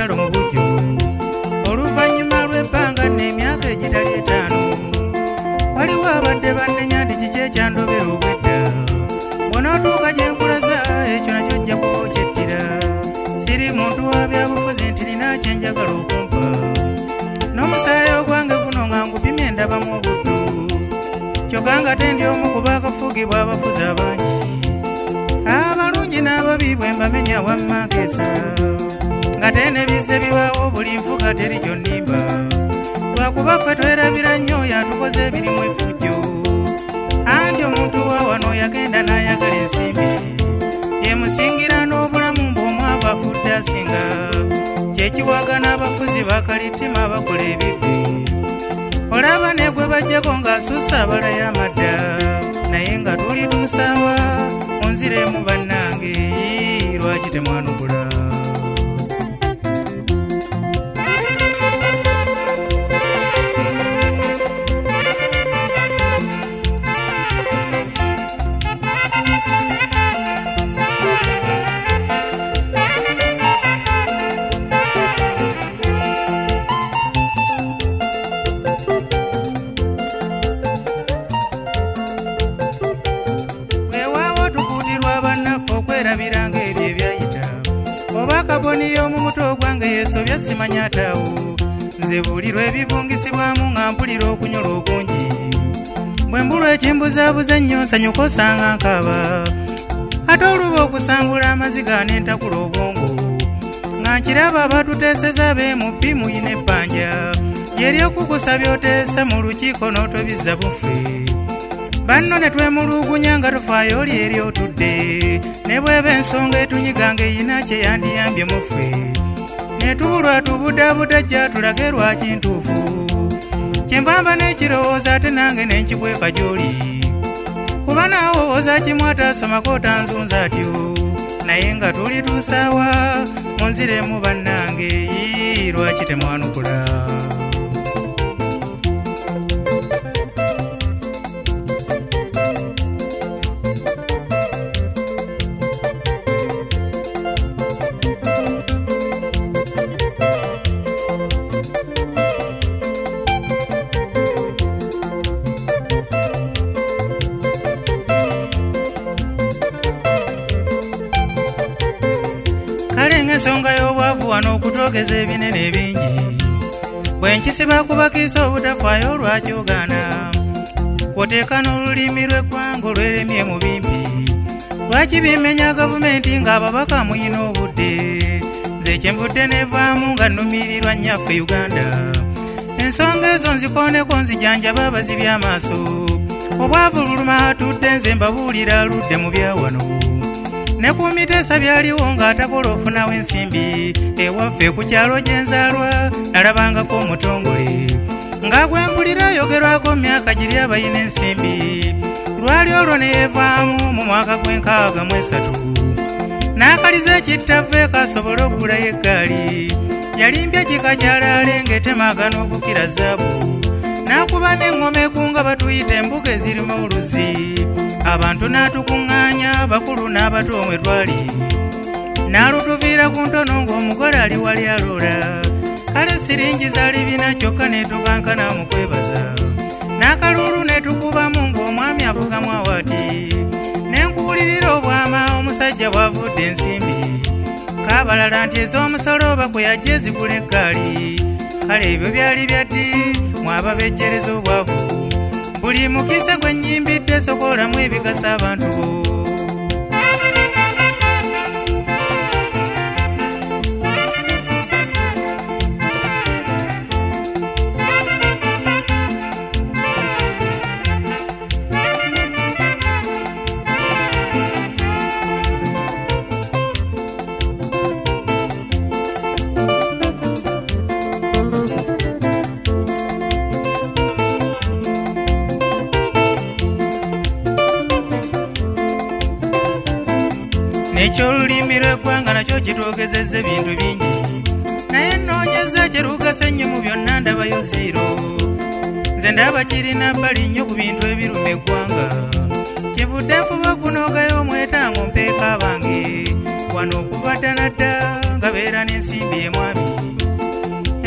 olutalo mu bujju oluvannyuma lw'ebbanga n'emyaka egitali 5 waliwo abadde bannenya nti kiki ekyandobera obwedda bw'onootuuka gye nkulaza ekyo nakyo ojja kuba okyettira siri muntu wa byabufuzi nti nina kyenjagala okumpa n'omusaayi ogwange guno nga ngupimye ndabamu obuddu kyokka nga tendi omu ku baakafuugibwa abafuzi abangi abalungi n'ababi bwe mbamenya wamma nkeesa nga tenebizze bibaawo buli nfuga teri gyonnimba lwakuba ffe twerabira nnyo yatukoze ebirimu effujjo anti omuntu wa wano yagenda n'ayagala ensimbi yemusingira n'obulamu mbw'omwavu afudde asinga kyekiwaga n'abafuzi bakalittima bakola ebivi olaba ne gwe bajjako ng'asuusa abalayo amadda naye nga tulituusaawa onziremu bannange lwaki temwanugula okwerabiranga ebyo ebyayita oba akaboniyo mu muto gwange yeesobya simanya ataawo nze buulirwa ebivungisibwamu nga mpulira okunyola okungi bwe mbulwa ekimbuzaabuza ennyo nsanyuka osanga nkaaba ate oluba okusangula amaziga n'entakula obwongo nga nkiraba batuteeseza beemuppi muyina ebbanja lyeryokukusa by'oteesa mu lukiiko n'otobizza buffe banno ne twemulugunya nga tufaayo oli eri otudde ne bweba ensonga etunyiganga eyina kyeyandiyambye mu ffe ne tubulwa tubudaabutajja tulage lwaki ntuufu kyembamba n'ekirowooza ate nange n'enkikweka gy'oli kuba naawowooza kimu ataasomako otanzunza atyo naye nga tulituusaawa munziremu bannange lwaki temwanukula ensonga y'obwavu wano okutoogeza ebinene ebingi bwe nkisiba kubakiisa obutafaayo olwaki ogaana kwoteeka n'olulimi lw'eggwanga olweremye mu bimpi lwaki bimenya gavumenti ng'ababaka muyina obudde nze kyenvudde neevaamu nga nnumirirwa nnyaffe Uganda ensonga ezo nzikooneko nzijanjaba abazibi amaaso obwavu luluma atudde nze mbabuulira aludde mu byawano ne ku miteesa byaliwo ng'atakola ofunawo ensimbi ewaffe ku kyalo gye nzaalwa nalabangako omutongole ng'agwembulira ayogerwako myaka giri abayina ensimbi lwali olwo ne yeevaamu mu mwaka gw'63 n'akaliza ekittavve kasobole okugulayo eggaali yalimbye kika kyalaale ng'etemaga n'obukira zaabu n'akuba n'eŋŋoma eku nga batuyita embuga ezirimu oluzi abantu n'atukuŋŋaanya bakulu n'abato omwe twali n'alutuviira ku ntono ng'omugole ali wali aloola kale siringi zaali bina kyokka neetukankana mu kwebaza n'akaluulu neetukubamu ng'omwami avugamu awati n'enkuulirira obwama omusajja bw'avudde ensimbi kaabalala nti ez'omusolo oba kwe yajja ezigula eggaali kale ebyo byali byaddi mwaba bejjereza obwavu buli mukisa gwe nnyimbidde sokoolamu ebigasa abantu bo ekyolulimi lw'eggwanga nakyo kitwogezezza ebintu bingi naye nnoonyeza kyerugasa ennyo mu byonna ndabayo ziro nze ndaba kirina bbali nnyo ku bintu ebiruma eggwanga kivudde nfuba okunoogayo omwetango mpeeka abange wano okubadda nadda nga beera n'ensimbi emwami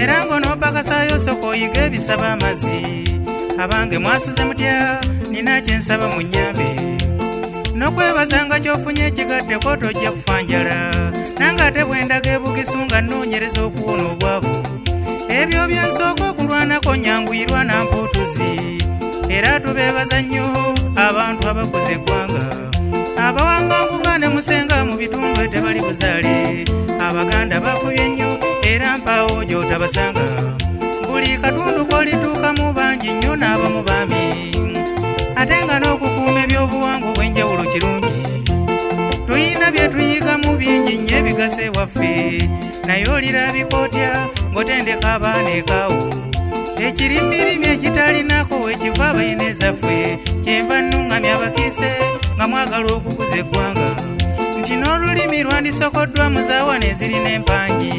era ng'onoopakasayo soko oyiga ebisaba amazzi abange mwasuze mutya nina kyensaba mu nnyambe n'okwebazanga ky'ofunye ekigatteko tojja kufa njala nange ate bwe ndaga ebugisu nga nnoonyereza okuwona obwavu ebyo byensooka okulwanako nyanguyirwa nampootuzi era tubeebaza nnyo abantu abakoze eggwanga abawanganguka ne musenga mu bitundu etebali buzaale abaganda bafubye nnyo era mpaawo gy'otabasanga buli katundu kolituukamu bangi nnyo n'abamu baami ate nga n'okukuuma ebyobuwangwa obw'enjawulo kirungi tuyina bye tuyigamu bingi nnyo ebigasa ewaffe naye olirabika otya ng'otendeka abaana ekaawo ekirimbirimi ekitalinako wekiva abayina ezaffe kyenva nnuŋŋamya abakiise nga mwagala okukuza eggwanga nti n'olulimi lwandisokoddwa mu zaawana ezirina empangi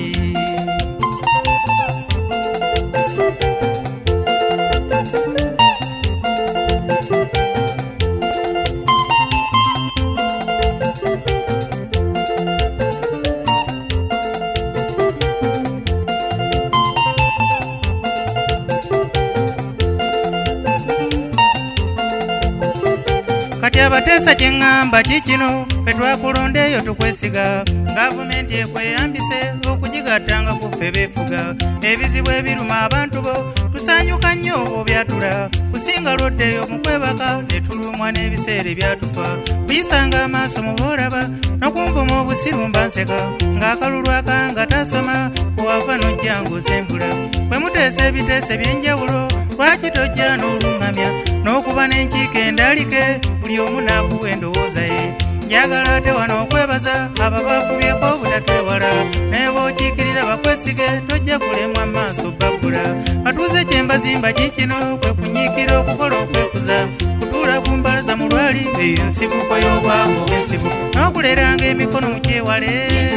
kati abateesa kye ŋŋamba kikino ffe twakulonda eyo tukwesiga gavumenti ekweyambise okugigattanga ku ffe beefuga ebizibu ebiruma abantu bo tusaanyuka nnyo obyatula kusinga lwoddeyo mu kwebaka ne tulumwa n'ebiseera ebyatufa kuyisanga amaaso mu boolaba n'okunvuma obusirumba nseka ng'akalulu akanga tasoma kuwava n'ojja ng'osembula bwe muteesa ebiteeso eby'enjawulo lwaki tojja n'oluŋŋamya n'okuba n'enkiiko endalike buli omu n'akuwa endowooza ye njagala ate wano okwebaza abo bakubyeko obutatwewala naye bw'okiikirira bakwesige tojja kulemwa maaso babbula batuuze kyembazimba kikino kwe kunyiikira okukola okwekuza kutuula ku mbalaza mu lwali eyo ensibuko y'obwavu obw'ensibu n'okuleranga emikono mu kyewale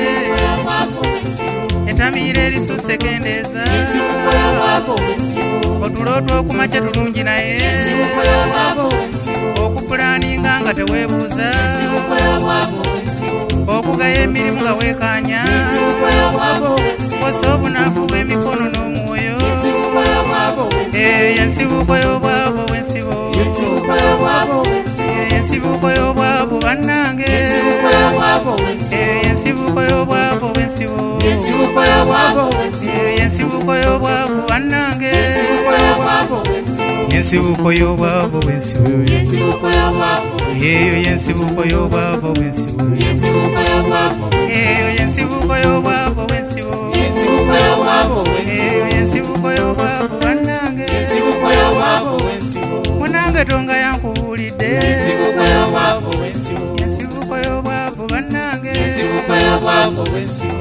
etamiira erisuuse kendeeza otulo otw'okumakya tulungi naye okupulaaninga nga teweebuuza okugaya emirimu nga weekaanya kosa obunafu bw'emikono n'omwoyo eyo yensibuko y'obwavu obw'ensibo yensibuko y'obwavu bannange eyo yensibuko y'obwavu obw'ensibo yensibuko y'obwavu bannange yensibuko y'obwavu obw'ensibo eyo yensibuko y'obwavu obw'ensibo eyo yensibuko y'obwavu obw'ensibo eyo yensibuko y'obwavu bannange munange tonga yankubuulidde yensibuko y'obwavu bannange